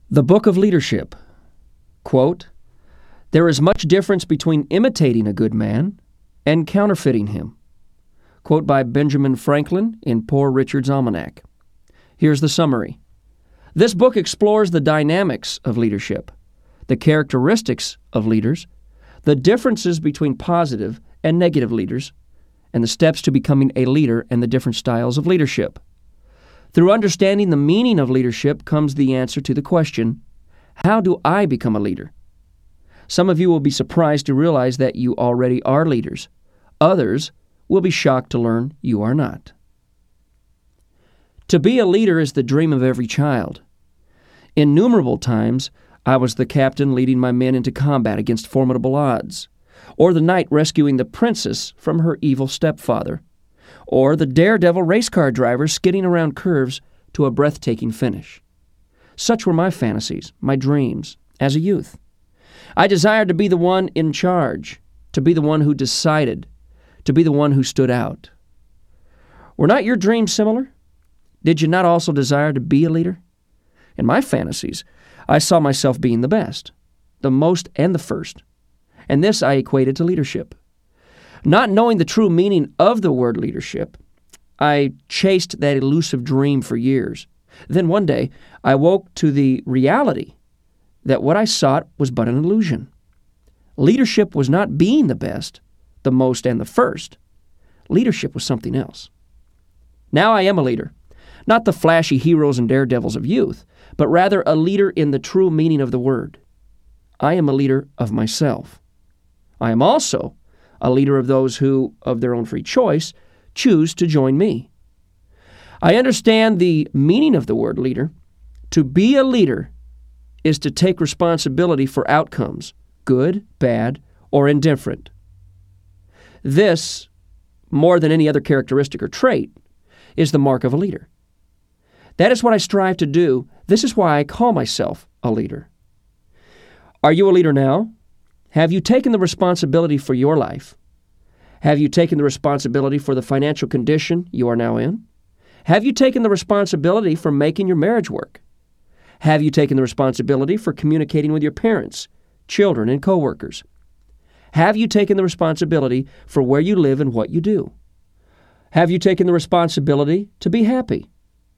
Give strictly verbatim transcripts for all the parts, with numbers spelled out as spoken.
The Book of Leadership. Quote, "There is much difference between imitating a good man and counterfeiting him." Quote by Benjamin Franklin in Poor Richard's Almanac. Here's the summary. This book explores the dynamics of leadership, the characteristics of leaders, the differences between positive and negative leaders, and the steps to becoming a leader and the different styles of leadership. Through understanding the meaning of leadership comes the answer to the question, how do I become a leader? Some of you will be surprised to realize that you already are leaders. Others will be shocked to learn you are not. To be a leader is the dream of every child. Innumerable times, I was the captain leading my men into combat against formidable odds, or the knight rescuing the princess from her evil stepfather, or the daredevil race car driver skidding around curves to a breathtaking finish. Such were my fantasies, my dreams, as a youth. I desired to be the one in charge, to be the one who decided, to be the one who stood out. Were not your dreams similar? Did you not also desire to be a leader? In my fantasies, I saw myself being the best, the most and the first, and this I equated to leadership. Not knowing the true meaning of the word leadership, I chased that elusive dream for years. Then one day, I woke to the reality that what I sought was but an illusion. Leadership was not being the best, the most, and the first. Leadership was something else. Now I am a leader, not the flashy heroes and daredevils of youth, but rather a leader in the true meaning of the word. I am a leader of myself. I am also a leader of those who, of their own free choice, choose to join me. I understand the meaning of the word leader. To be a leader is to take responsibility for outcomes, good, bad, or indifferent. This, more than any other characteristic or trait, is the mark of a leader. That is what I strive to do. This is why I call myself a leader. Are you a leader now? Have you taken the responsibility for your life? Have you taken the responsibility for the financial condition you are now in? Have you taken the responsibility for making your marriage work? Have you taken the responsibility for communicating with your parents, children, and coworkers? Have you taken the responsibility for where you live and what you do? Have you taken the responsibility to be happy?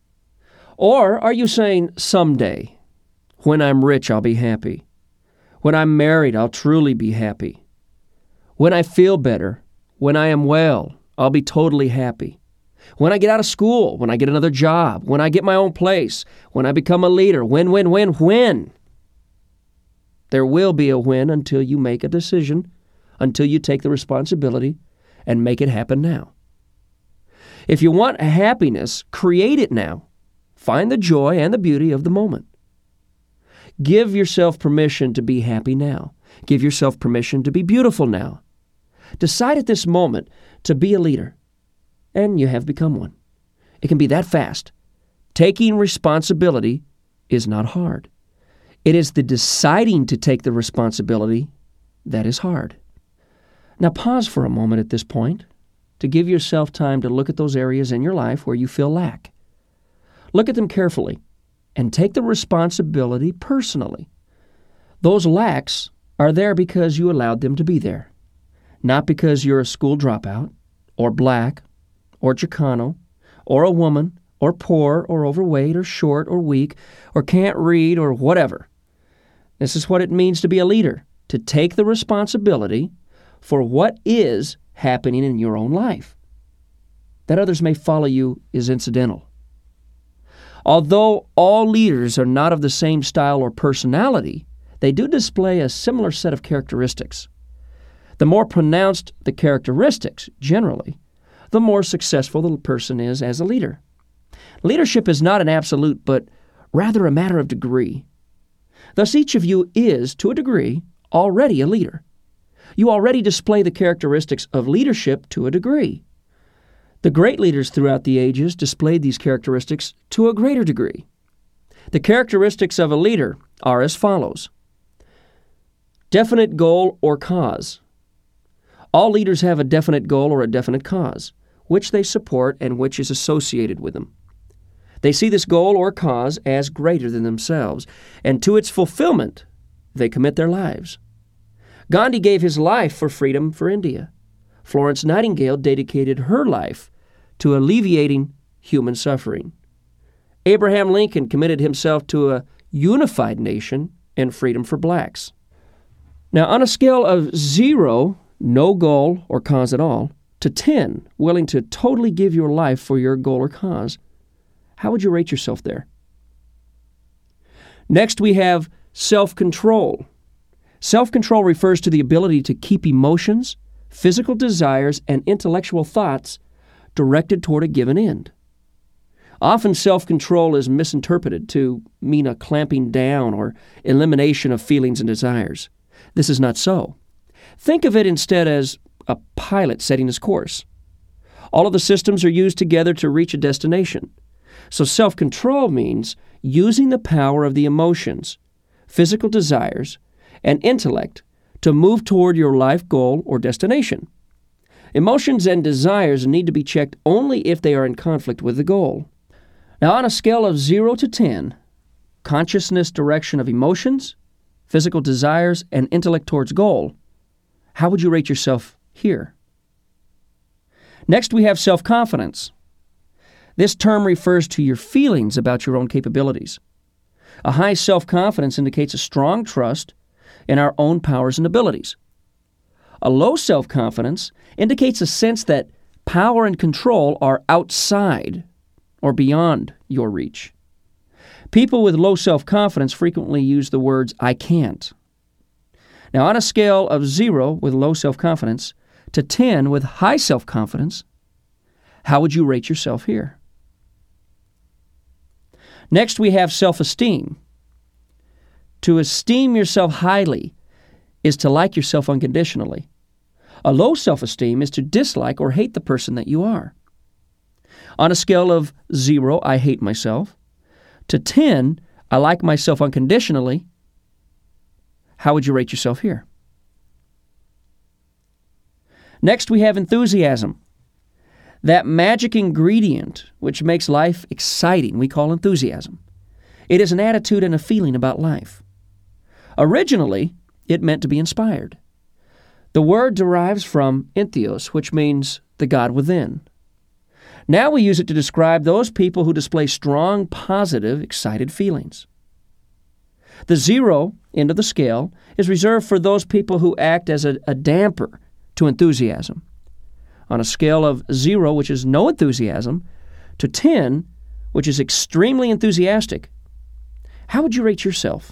Or are you saying, someday, when I'm rich, I'll be happy. When I'm married, I'll truly be happy. When I feel better, when I am well, I'll be totally happy. When I get out of school, when I get another job, when I get my own place, when I become a leader, when, when, when, when? There will be a when until you make a decision, until you take the responsibility and make it happen now. If you want happiness, create it now. Find the joy and the beauty of the moment. Give yourself permission to be happy now. Give yourself permission to be beautiful now. Decide at this moment to be a leader, and you have become one. It can be that fast. Taking responsibility is not hard. It is the deciding to take the responsibility that is hard. Now pause for a moment at this point to give yourself time to look at those areas in your life where you feel lack. Look at them carefully and take the responsibility personally. Those lacks are there because you allowed them to be there, not because you're a school dropout, or black, or Chicano, or a woman, or poor, or overweight, or short, or weak, or can't read, or whatever. This is what it means to be a leader, to take the responsibility for what is happening in your own life. That others may follow you is incidental. Although all leaders are not of the same style or personality, they do display a similar set of characteristics. The more pronounced the characteristics, generally, the more successful the person is as a leader. Leadership is not an absolute, but rather a matter of degree. Thus, each of you is, to a degree, already a leader. You already display the characteristics of leadership to a degree. The great leaders throughout the ages displayed these characteristics to a greater degree. The characteristics of a leader are as follows. Definite goal or cause. All leaders have a definite goal or a definite cause, which they support and which is associated with them. They see this goal or cause as greater than themselves, and to its fulfillment, they commit their lives. Gandhi gave his life for freedom for India. Florence Nightingale dedicated her life to alleviating human suffering. Abraham Lincoln committed himself to a unified nation and freedom for blacks. Now, on a scale of zero, no goal or cause at all, to ten, willing to totally give your life for your goal or cause, how would you rate yourself there? Next, we have self-control. Self-control refers to the ability to keep emotions, physical desires, and intellectual thoughts directed toward a given end. Often self-control is misinterpreted to mean a clamping down or elimination of feelings and desires. This is not so. Think of it instead as a pilot setting his course. All of the systems are used together to reach a destination. So self-control means using the power of the emotions, physical desires, and intellect to move toward your life goal or destination. Emotions and desires need to be checked only if they are in conflict with the goal. Now, on a scale of zero to ten, consciousness direction of emotions, physical desires, and intellect towards goal, how would you rate yourself here? Next, we have self-confidence. This term refers to your feelings about your own capabilities. A high self-confidence indicates a strong trust in our own powers and abilities. A low self-confidence indicates a sense that power and control are outside or beyond your reach. People with low self-confidence frequently use the words, "I can't." Now, on a scale of zero with low self-confidence to ten with high self-confidence, how would you rate yourself here? Next, we have self-esteem. To esteem yourself highly is to like yourself unconditionally. A low self-esteem is to dislike or hate the person that you are. On a scale of zero, I hate myself, to ten, I like myself unconditionally, how would you rate yourself here? Next, we have enthusiasm. That magic ingredient which makes life exciting we call enthusiasm. It is an attitude and a feeling about life. Originally, it meant to be inspired. The word derives from entheos, which means the God within. Now we use it to describe those people who display strong, positive, excited feelings. The zero end of the scale is reserved for those people who act as a, a damper to enthusiasm. On a scale of zero, which is no enthusiasm, to ten, which is extremely enthusiastic, how would you rate yourself?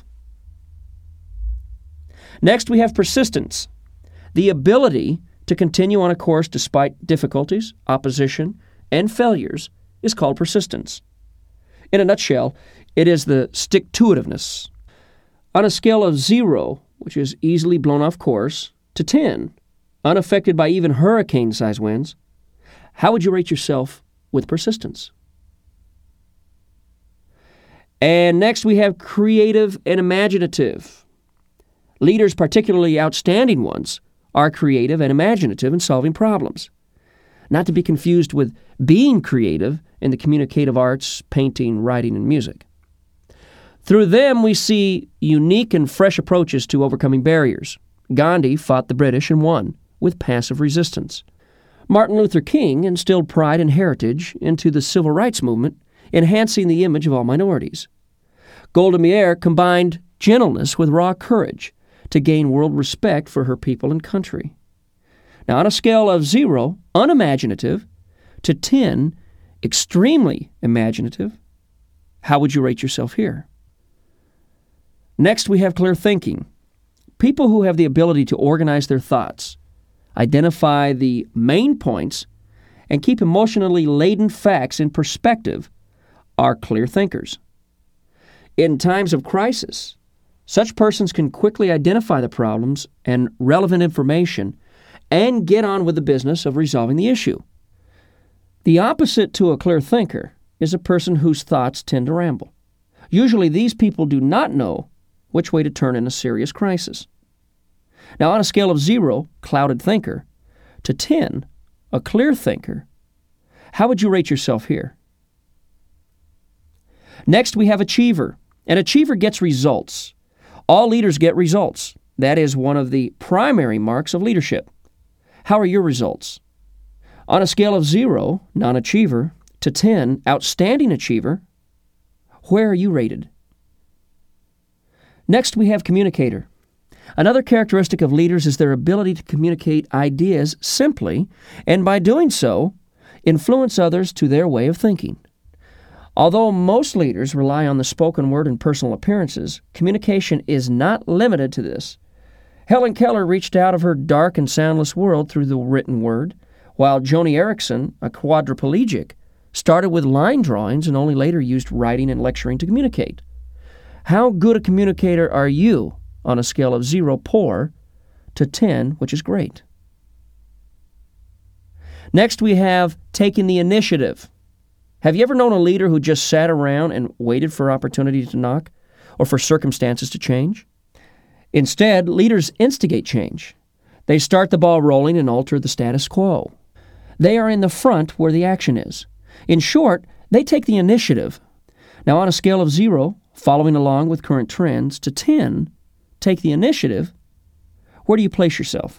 Next, we have persistence, the ability to continue on a course despite difficulties, opposition, and failures is called persistence. In a nutshell, it is the stick-to-itiveness. On a scale of zero, which is easily blown off course, to ten, unaffected by even hurricane-sized winds, how would you rate yourself with persistence? And next we have creative and imaginative. Leaders, particularly outstanding ones, are creative and imaginative in solving problems. Not to be confused with being creative in the communicative arts, painting, writing, and music. Through them, we see unique and fresh approaches to overcoming barriers. Gandhi fought the British and won with passive resistance. Martin Luther King instilled pride and heritage into the civil rights movement, enhancing the image of all minorities. Golda Meir combined gentleness with raw courage to gain world respect for her people and country. Now, on a scale of zero, unimaginative, to ten, extremely imaginative, how would you rate yourself here? Next, we have clear thinking. People who have the ability to organize their thoughts, identify the main points, and keep emotionally laden facts in perspective are clear thinkers. In times of crisis, such persons can quickly identify the problems and relevant information and get on with the business of resolving the issue. The opposite to a clear thinker is a person whose thoughts tend to ramble. Usually these people do not know which way to turn in a serious crisis. Now, on a scale of zero, clouded thinker, to ten, a clear thinker, how would you rate yourself here? Next, we have achiever. An achiever gets results. All leaders get results. That is one of the primary marks of leadership. How are your results? On a scale of zero, non-achiever, to ten, outstanding achiever, where are you rated? Next, we have communicator. Another characteristic of leaders is their ability to communicate ideas simply, and by doing so, influence others to their way of thinking. Although most leaders rely on the spoken word and personal appearances, communication is not limited to this. Helen Keller reached out of her dark and soundless world through the written word, while Joni Eareckson, a quadriplegic, started with line drawings and only later used writing and lecturing to communicate. How good a communicator are you on a scale of zero, poor, to ten, which is great? Next, we have taking the initiative. Have you ever known a leader who just sat around and waited for opportunity to knock or for circumstances to change? Instead, leaders instigate change. They start the ball rolling and alter the status quo. They are in the front where the action is. In short, they take the initiative. Now, on a scale of zero, following along with current trends, to ten, take the initiative, where do you place yourself?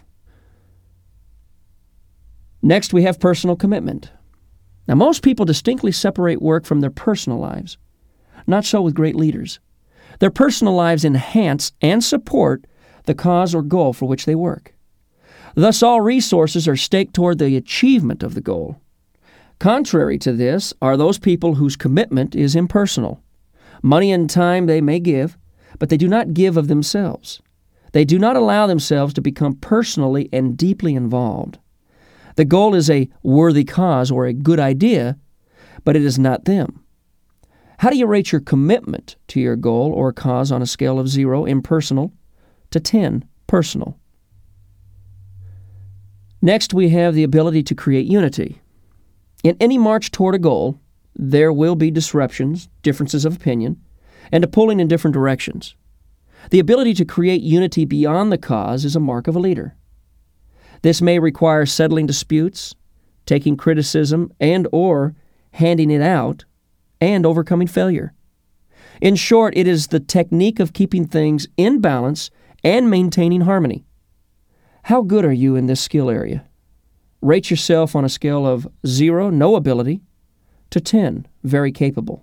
Next, we have personal commitment. Now, most people distinctly separate work from their personal lives. Not so with great leaders. Their personal lives enhance and support the cause or goal for which they work. Thus, all resources are staked toward the achievement of the goal. Contrary to this are those people whose commitment is impersonal. Money and time they may give, but they do not give of themselves. They do not allow themselves to become personally and deeply involved. The goal is a worthy cause or a good idea, but it is not them. How do you rate your commitment to your goal or cause on a scale of zero, impersonal, to ten, personal? Next, we have the ability to create unity. In any march toward a goal, there will be disruptions, differences of opinion, and a pulling in different directions. The ability to create unity beyond the cause is a mark of a leader. This may require settling disputes, taking criticism and or handing it out, and overcoming failure. In short, it is the technique of keeping things in balance and maintaining harmony. How good are you in this skill area? Rate yourself on a scale of zero, no ability, to ten, very capable.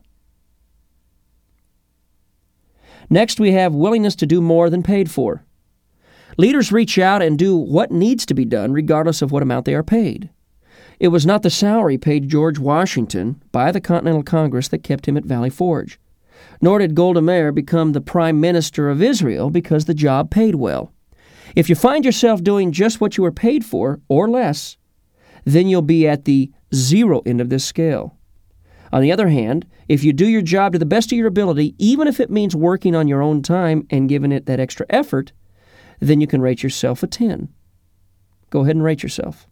Next, we have willingness to do more than paid for. Leaders reach out and do what needs to be done regardless of what amount they are paid. It was not the salary paid George Washington by the Continental Congress that kept him at Valley Forge, nor did Golda Meir become the Prime Minister of Israel because the job paid well. If you find yourself doing just what you were paid for, or less, then you'll be at the zero end of this scale. On the other hand, if you do your job to the best of your ability, even if it means working on your own time and giving it that extra effort, then you can rate yourself a ten. Go ahead and rate yourself.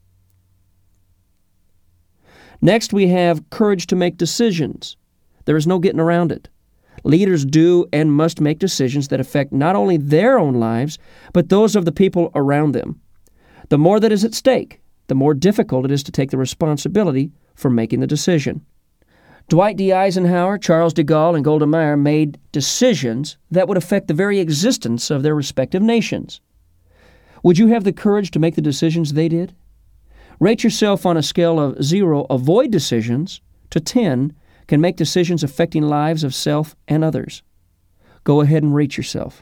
Next, we have courage to make decisions. There is no getting around it. Leaders do and must make decisions that affect not only their own lives, but those of the people around them. The more that is at stake, the more difficult it is to take the responsibility for making the decision. Dwight D. Eisenhower, Charles de Gaulle, and Golda Meir made decisions that would affect the very existence of their respective nations. Would you have the courage to make the decisions they did? Rate yourself on a scale of zero, avoid decisions, to ten, can make decisions affecting lives of self and others. Go ahead and rate yourself.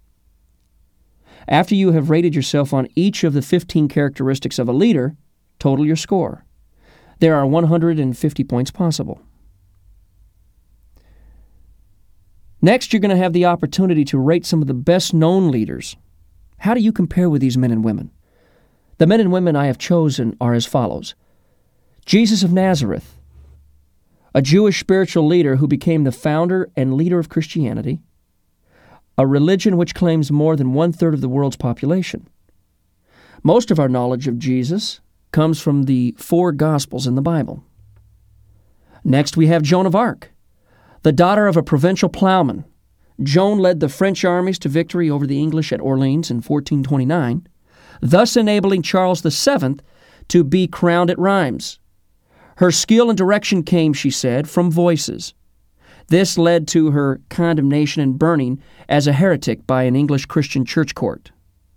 After you have rated yourself on each of the fifteen characteristics of a leader, total your score. There are one hundred fifty points possible. Next, you're going to have the opportunity to rate some of the best-known leaders. How do you compare with these men and women? The men and women I have chosen are as follows. Jesus of Nazareth, a Jewish spiritual leader who became the founder and leader of Christianity, a religion which claims more than one-third of the world's population. Most of our knowledge of Jesus comes from the four Gospels in the Bible. Next, we have Joan of Arc, the daughter of a provincial plowman. Joan led the French armies to victory over the English at Orleans in fourteen twenty-nine, thus enabling Charles the Seventh to be crowned at Rheims. Her skill and direction came, she said, from voices. This led to her condemnation and burning as a heretic by an English Christian church court.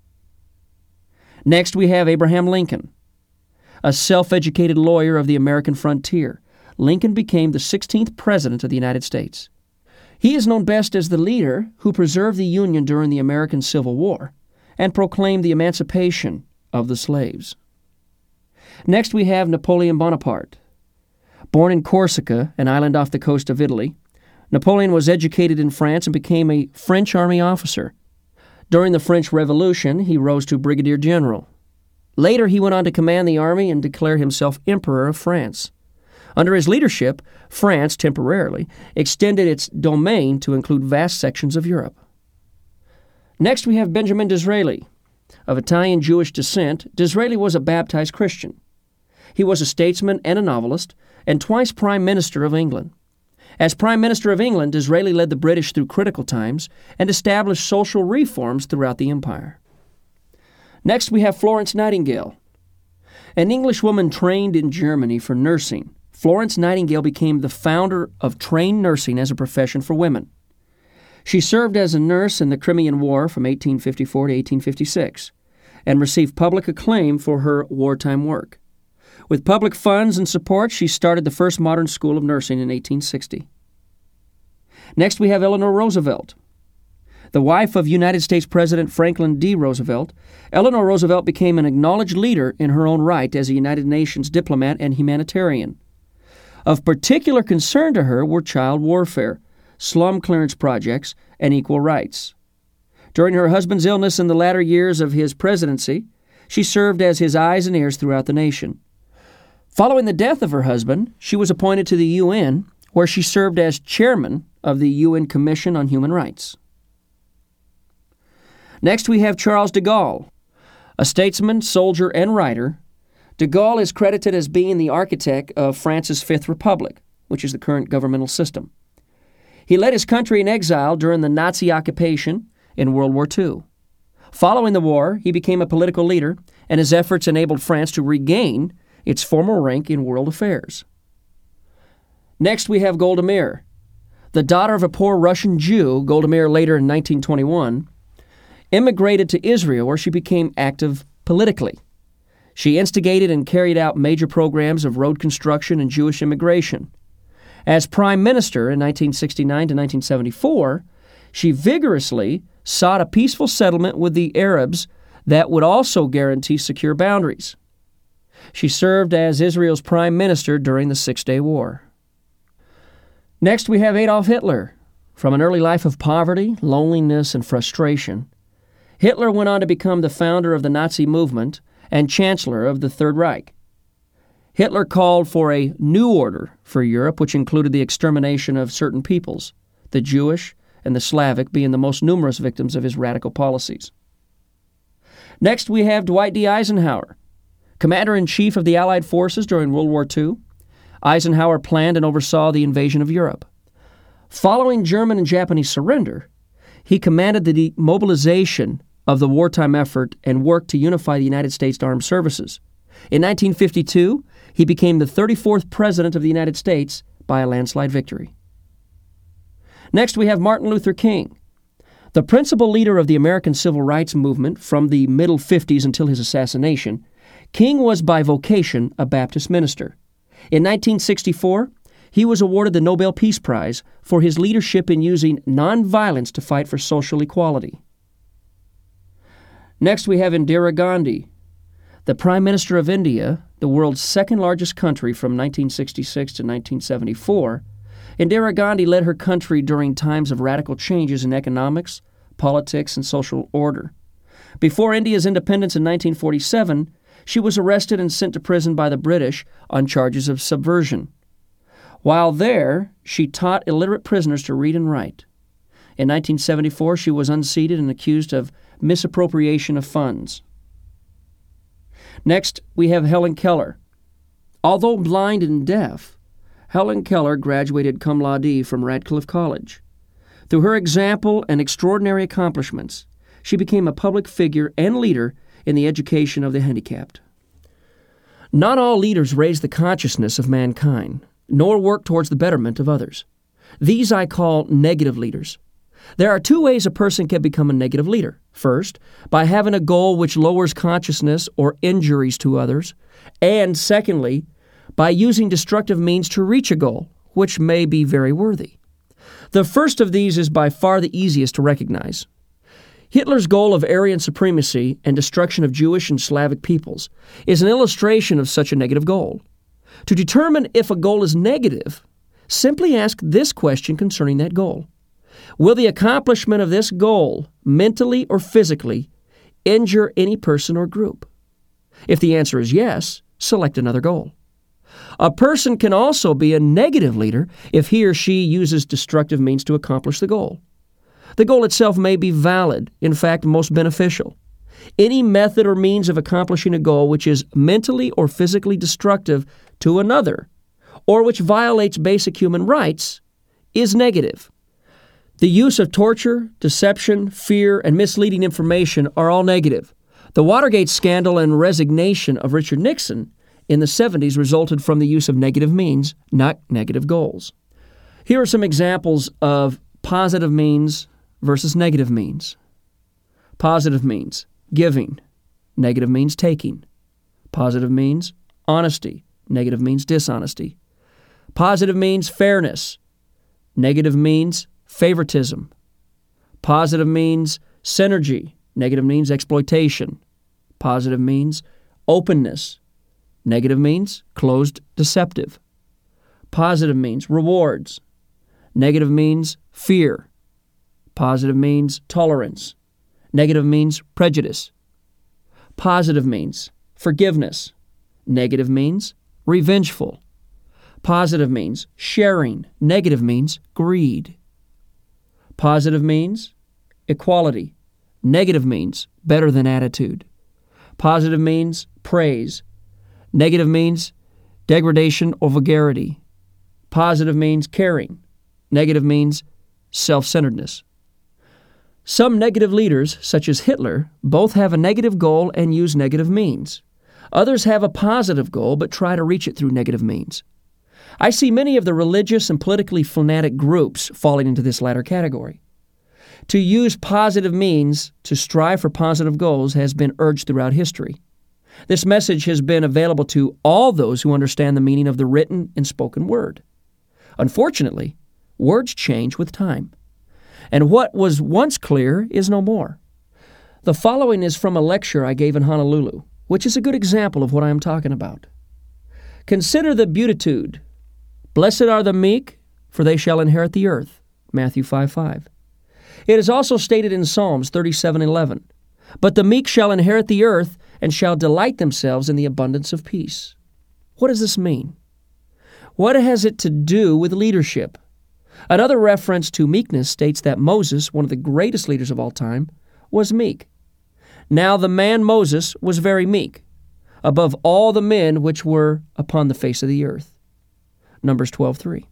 Next, we have Abraham Lincoln, a self-educated lawyer of the American frontier. Lincoln became the sixteenth President of the United States. He is known best as the leader who preserved the Union during the American Civil War and proclaimed the emancipation of the slaves. Next, we have Napoleon Bonaparte. Born in Corsica, an island off the coast of Italy, Napoleon was educated in France and became a French army officer. During the French Revolution, he rose to brigadier general. Later, he went on to command the army and declare himself Emperor of France. Under his leadership, France, temporarily, extended its domain to include vast sections of Europe. Next, we have Benjamin Disraeli. Of Italian Jewish descent, Disraeli was a baptized Christian. He was a statesman and a novelist, and twice Prime Minister of England. As Prime Minister of England, Disraeli led the British through critical times and established social reforms throughout the empire. Next, we have Florence Nightingale. An Englishwoman trained in Germany for nursing, Florence Nightingale became the founder of trained nursing as a profession for women. She served as a nurse in the Crimean War from eighteen fifty-four to eighteen fifty-six and received public acclaim for her wartime work. With public funds and support, she started the first modern school of nursing in eighteen sixty. Next, we have Eleanor Roosevelt. The wife of United States President Franklin D. Roosevelt, Eleanor Roosevelt became an acknowledged leader in her own right as a United Nations diplomat and humanitarian. Of particular concern to her were child warfare, slum clearance projects, and equal rights. During her husband's illness in the latter years of his presidency, she served as his eyes and ears throughout the nation. Following the death of her husband, she was appointed to the U N, where she served as chairman of the U N Commission on Human Rights. Next, we have Charles de Gaulle. A statesman, soldier, and writer, de Gaulle is credited as being the architect of France's Fifth Republic, which is the current governmental system. He led his country in exile during the Nazi occupation in World War Two. Following the war, he became a political leader, and his efforts enabled France to regain its former rank in world affairs. Next, we have Golda Meir. The daughter of a poor Russian Jew, Golda Meir later in nineteen twenty-one, immigrated to Israel, where she became active politically. She instigated and carried out major programs of road construction and Jewish immigration. As prime minister in nineteen sixty-nine to nineteen seventy-four, she vigorously sought a peaceful settlement with the Arabs that would also guarantee secure boundaries. She served as Israel's prime minister during the Six-Day War. Next, we have Adolf Hitler. From an early life of poverty, loneliness, and frustration, Hitler went on to become the founder of the Nazi movement and chancellor of the Third Reich. Hitler called for a new order for Europe, which included the extermination of certain peoples, the Jewish and the Slavic being the most numerous victims of his radical policies. Next, we have Dwight D. Eisenhower. Commander-in-Chief of the Allied forces during World War Two, Eisenhower planned and oversaw the invasion of Europe. Following German and Japanese surrender, he commanded the demobilization of the wartime effort and worked to unify the United States Armed Services. In nineteen fifty-two, he became the thirty-fourth President of the United States by a landslide victory. Next, we have Martin Luther King. The principal leader of the American Civil Rights Movement from the middle fifties until his assassination, King was by vocation a Baptist minister. In nineteen sixty-four, he was awarded the Nobel Peace Prize for his leadership in using nonviolence to fight for social equality. Next, we have Indira Gandhi. The Prime Minister of India, the world's second-largest country from nineteen sixty-six to nineteen seventy-four, Indira Gandhi led her country during times of radical changes in economics, politics, and social order. Before India's independence in nineteen forty-seven, she was arrested and sent to prison by the British on charges of subversion. While there, she taught illiterate prisoners to read and write. In nineteen seventy-four, she was unseated and accused of misappropriation of funds. Next, we have Helen Keller. Although blind and deaf, Helen Keller graduated cum laude from Radcliffe College. Through her example and extraordinary accomplishments, she became a public figure and leader in the education of the handicapped. Not all leaders raise the consciousness of mankind, nor work towards the betterment of others. These I call negative leaders. There are two ways a person can become a negative leader. First, by having a goal which lowers consciousness or injuries to others. And secondly, by using destructive means to reach a goal, which may be very worthy. The first of these is by far the easiest to recognize. Hitler's goal of Aryan supremacy and destruction of Jewish and Slavic peoples is an illustration of such a negative goal. To determine if a goal is negative, simply ask this question concerning that goal. Will the accomplishment of this goal, mentally or physically, injure any person or group? If the answer is yes, select another goal. A person can also be a negative leader if he or she uses destructive means to accomplish the goal. The goal itself may be valid, in fact, most beneficial. Any method or means of accomplishing a goal which is mentally or physically destructive to another, or which violates basic human rights, is negative. The use of torture, deception, fear, and misleading information are all negative. The Watergate scandal and resignation of Richard Nixon in the seventies resulted from the use of negative means, not negative goals. Here are some examples of positive means versus negative means. Positive means giving. Negative means taking. Positive means honesty. Negative means dishonesty. Positive means fairness. Negative means favoritism. Positive means synergy. Negative means exploitation. Positive means openness. Negative means closed, deceptive. Positive means rewards. Negative means fear. Positive means tolerance. Negative means prejudice. Positive means forgiveness. Negative means revengeful. Positive means sharing. Negative means greed. Positive means equality. Negative means better than attitude. Positive means praise. Negative means degradation or vulgarity. Positive means caring. Negative means self-centeredness. Some negative leaders, such as Hitler, both have a negative goal and use negative means. Others have a positive goal but try to reach it through negative means. I see many of the religious and politically fanatic groups falling into this latter category. To use positive means to strive for positive goals has been urged throughout history. This message has been available to all those who understand the meaning of the written and spoken word. Unfortunately, words change with time, and what was once clear is no more. The following is from a lecture I gave in Honolulu, which is a good example of what I am talking about. Consider the beatitude. Blessed are the meek, for they shall inherit the earth. Matthew five five. It is also stated in Psalms thirty-seven eleven. But the meek shall inherit the earth and shall delight themselves in the abundance of peace. What does this mean? What has it to do with leadership? Another reference to meekness states that Moses, one of the greatest leaders of all time, was meek. Now the man Moses was very meek, above all the men which were upon the face of the earth. Numbers twelve three.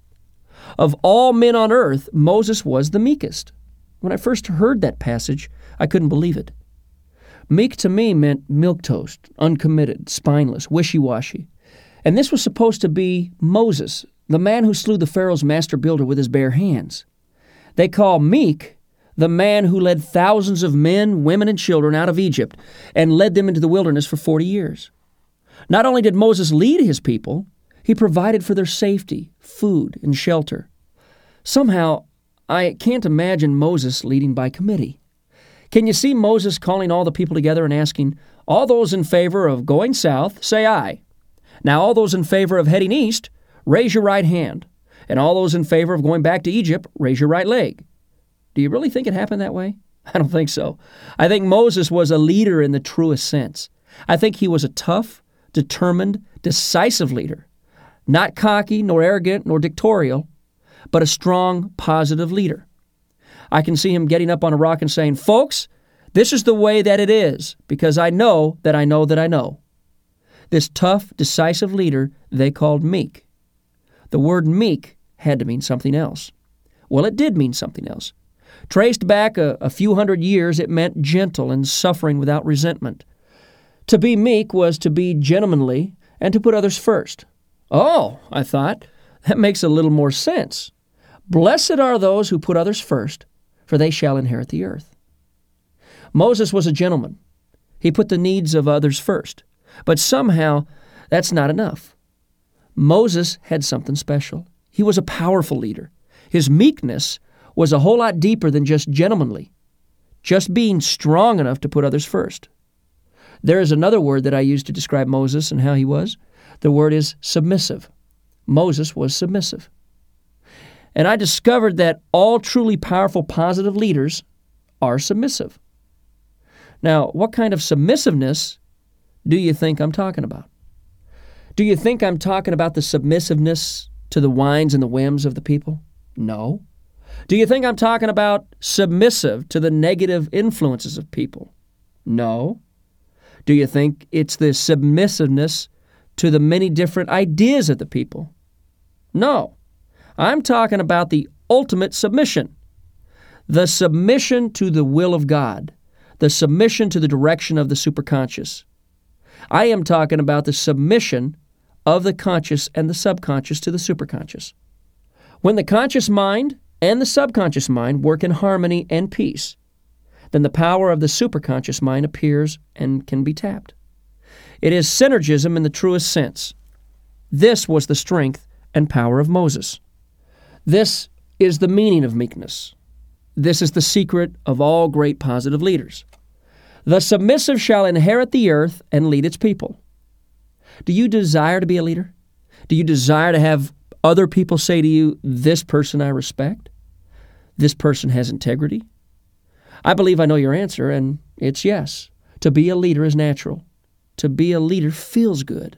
Of all men on earth, Moses was the meekest. When I first heard that passage, I couldn't believe it. Meek to me meant milquetoast, uncommitted, spineless, wishy-washy. And this was supposed to be Moses, the man who slew the Pharaoh's master builder with his bare hands. They call meek the man who led thousands of men, women, and children out of Egypt and led them into the wilderness for forty years. Not only did Moses lead his people, he provided for their safety, food, and shelter. Somehow, I can't imagine Moses leading by committee. Can you see Moses calling all the people together and asking, all those in favor of going south, say aye. Now all those in favor of heading east, raise your right hand. And all those in favor of going back to Egypt, raise your right leg. Do you really think it happened that way? I don't think so. I think Moses was a leader in the truest sense. I think he was a tough, determined, decisive leader. Not cocky, nor arrogant, nor dictatorial, but a strong, positive leader. I can see him getting up on a rock and saying, folks, this is the way that it is, because I know that I know that I know. This tough, decisive leader they called meek. The word meek had to mean something else. Well, it did mean something else. Traced back a, a few hundred years, it meant gentle and suffering without resentment. To be meek was to be gentlemanly and to put others first. Oh, I thought, that makes a little more sense. Blessed are those who put others first, for they shall inherit the earth. Moses was a gentleman. He put the needs of others first. But somehow, that's not enough. Moses had something special. He was a powerful leader. His meekness was a whole lot deeper than just gentlemanly, just being strong enough to put others first. There is another word that I use to describe Moses and how he was. The word is submissive. Moses was submissive. And I discovered that all truly powerful, positive leaders are submissive. Now, what kind of submissiveness do you think I'm talking about? Do you think I'm talking about the submissiveness to the whines and the whims of the people? No. Do you think I'm talking about submissive to the negative influences of people? No. Do you think it's the submissiveness to the many different ideas of the people? No. I'm talking about the ultimate submission. The submission to the will of God. The submission to the direction of the superconscious. I am talking about the submission of the conscious and the subconscious to the superconscious. When the conscious mind and the subconscious mind work in harmony and peace, then the power of the superconscious mind appears and can be tapped. It is synergism in the truest sense. This was the strength and power of Moses. This is the meaning of meekness. This is the secret of all great positive leaders. The submissive shall inherit the earth and lead its people. Do you desire to be a leader? Do you desire to have other people say to you, this person I respect? This person has integrity? I believe I know your answer, and it's yes. To be a leader is natural. To be a leader feels good.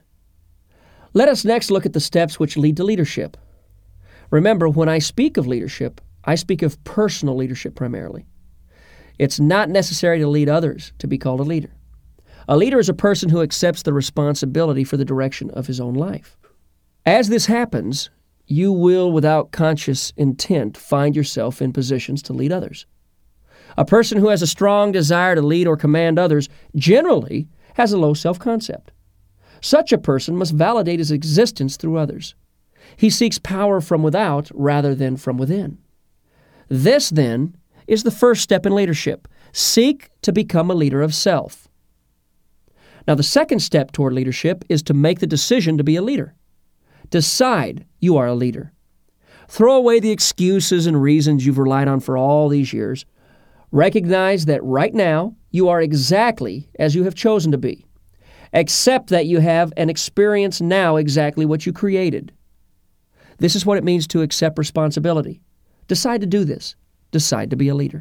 Let us next look at the steps which lead to leadership. Remember, when I speak of leadership, I speak of personal leadership primarily. It's not necessary to lead others to be called a leader. A leader is a person who accepts the responsibility for the direction of his own life. As this happens, you will, without conscious intent, find yourself in positions to lead others. A person who has a strong desire to lead or command others generally has a low self-concept. Such a person must validate his existence through others. He seeks power from without rather than from within. This, then, is the first step in leadership. Seek to become a leader of self. Now, the second step toward leadership is to make the decision to be a leader. Decide you are a leader. Throw away the excuses and reasons you've relied on for all these years. Recognize that right now you are exactly as you have chosen to be. Accept that you have and experience now exactly what you created. This is what it means to accept responsibility. Decide to do this. Decide to be a leader.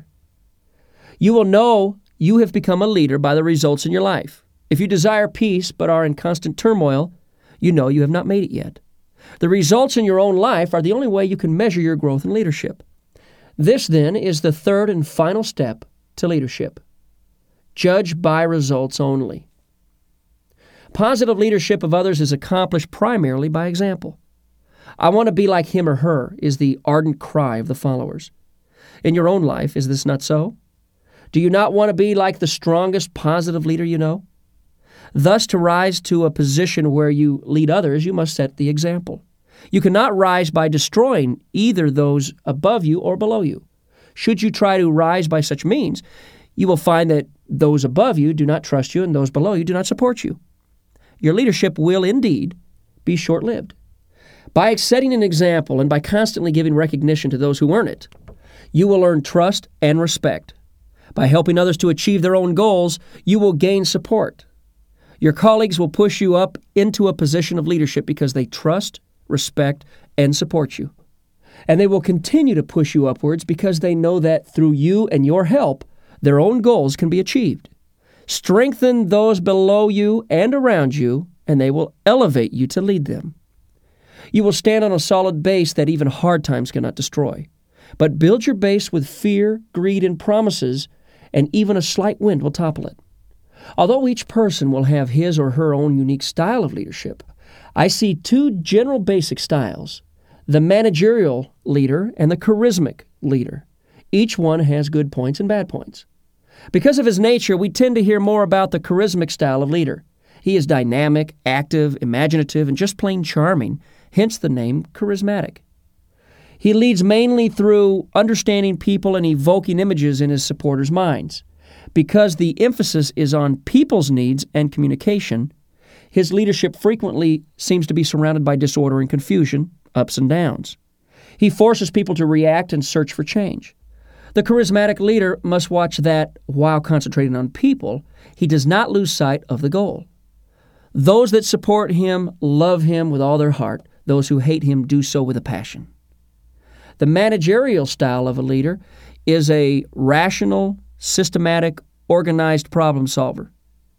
You will know you have become a leader by the results in your life. If you desire peace but are in constant turmoil, you know you have not made it yet. The results in your own life are the only way you can measure your growth in leadership. This, then, is the third and final step to leadership. Judge by results only. Positive leadership of others is accomplished primarily by example. I want to be like him or her is the ardent cry of the followers. In your own life, is this not so? Do you not want to be like the strongest positive leader you know? Thus, to rise to a position where you lead others, you must set the example. You cannot rise by destroying either those above you or below you. Should you try to rise by such means, you will find that those above you do not trust you and those below you do not support you. Your leadership will indeed be short-lived. By setting an example and by constantly giving recognition to those who earn it, you will earn trust and respect. By helping others to achieve their own goals, you will gain support. Your colleagues will push you up into a position of leadership because they trust, respect, and support you. And they will continue to push you upwards because they know that through you and your help, their own goals can be achieved. Strengthen those below you and around you, and they will elevate you to lead them. You will stand on a solid base that even hard times cannot destroy. But build your base with fear, greed, and promises, and even a slight wind will topple it. Although each person will have his or her own unique style of leadership, I see two general basic styles, the managerial leader and the charismatic leader. Each one has good points and bad points. Because of his nature, we tend to hear more about the charismatic style of leader. He is dynamic, active, imaginative, and just plain charming, hence the name charismatic. He leads mainly through understanding people and evoking images in his supporters' minds. Because the emphasis is on people's needs and communication, his leadership frequently seems to be surrounded by disorder and confusion, ups and downs. He forces people to react and search for change. The charismatic leader must watch that, while concentrating on people, he does not lose sight of the goal. Those that support him love him with all their heart. Those who hate him do so with a passion. The managerial style of a leader is a rational, systematic, organized problem solver.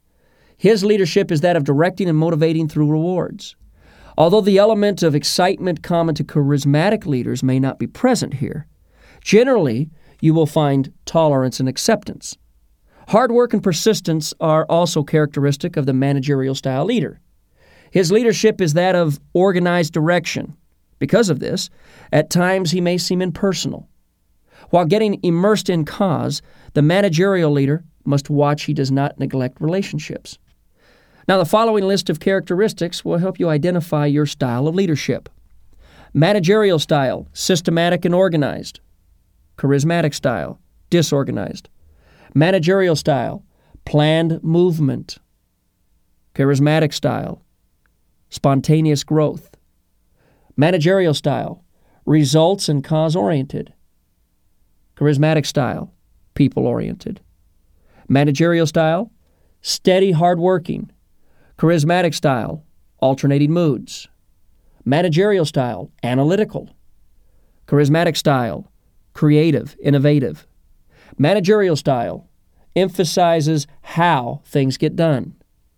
His leadership is that of directing and motivating through rewards. Although the element of excitement common to charismatic leaders may not be present here, generally you will find tolerance and acceptance. Hard work and persistence are also characteristic of the managerial style leader. His leadership is that of organized direction. Because of this, at times he may seem impersonal. While getting immersed in cause, the managerial leader must watch he does not neglect relationships. Now, the following list of characteristics will help you identify your style of leadership. Managerial style, systematic and organized. Charismatic style, disorganized. Managerial style, planned movement. Charismatic style, spontaneous growth. Managerial style, results and cause-oriented. Charismatic style, people-oriented. Managerial style, steady, hard-working. Charismatic style, alternating moods. Managerial style, analytical. Charismatic style, creative, innovative. Managerial style emphasizes how things get done.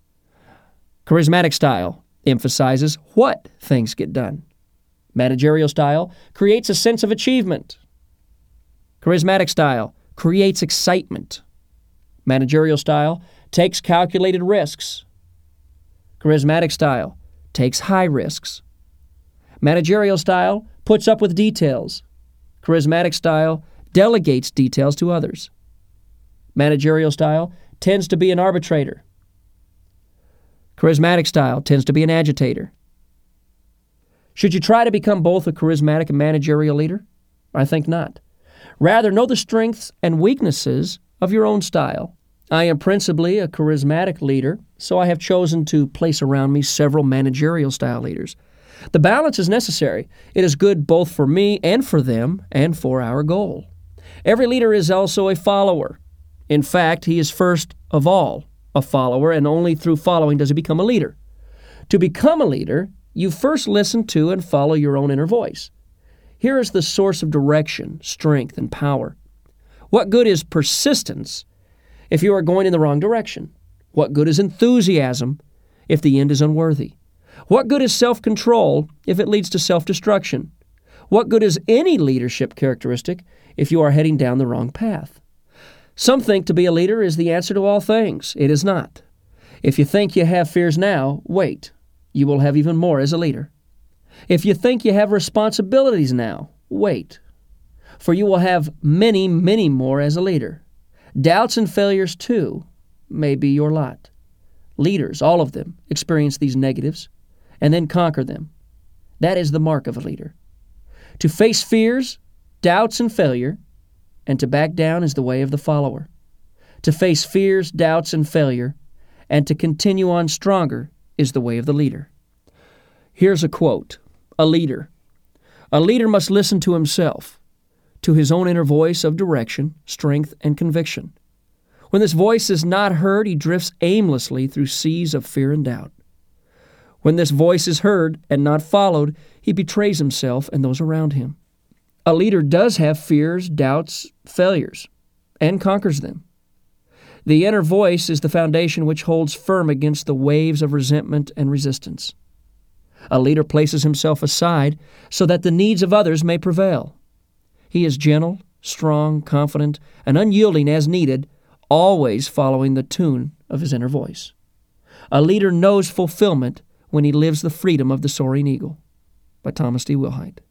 Charismatic style emphasizes what things get done. Managerial style creates a sense of achievement. Charismatic style creates excitement. Managerial style takes calculated risks. Charismatic style takes high risks. Managerial style puts up with details. Charismatic style delegates details to others. Managerial style tends to be an arbitrator. Charismatic style tends to be an agitator. Should you try to become both a charismatic and managerial leader? I think not. Rather, know the strengths and weaknesses of your own style. I am principally a charismatic leader, so I have chosen to place around me several managerial style leaders. The balance is necessary. It is good both for me and for them and for our goal. Every leader is also a follower. In fact, he is first of all a follower, and only through following does he become a leader. To become a leader, you first listen to and follow your own inner voice. Here is the source of direction, strength, and power. What good is persistence if you are going in the wrong direction? What good is enthusiasm if the end is unworthy? What good is self-control if it leads to self-destruction? What good is any leadership characteristic if you are heading down the wrong path? Some think to be a leader is the answer to all things. It is not. If you think you have fears now, wait. You will have even more as a leader. If you think you have responsibilities now, wait. For you will have many, many more as a leader. Doubts and failures, too, may be your lot. Leaders, all of them, experience these negatives and then conquer them. That is the mark of a leader. To face fears, doubts, and failure, and to back down is the way of the follower. To face fears, doubts, and failure, and to continue on stronger is the way of the leader. Here's a quote. A leader. A leader must listen to himself, to his own inner voice of direction, strength, and conviction. When this voice is not heard, he drifts aimlessly through seas of fear and doubt. When this voice is heard and not followed, he betrays himself and those around him. A leader does have fears, doubts, failures, and conquers them. The inner voice is the foundation which holds firm against the waves of resentment and resistance. A leader places himself aside so that the needs of others may prevail. He is gentle, strong, confident, and unyielding as needed, always following the tune of his inner voice. A leader knows fulfillment when he lives the freedom of the soaring eagle. By Thomas D. Wilhite.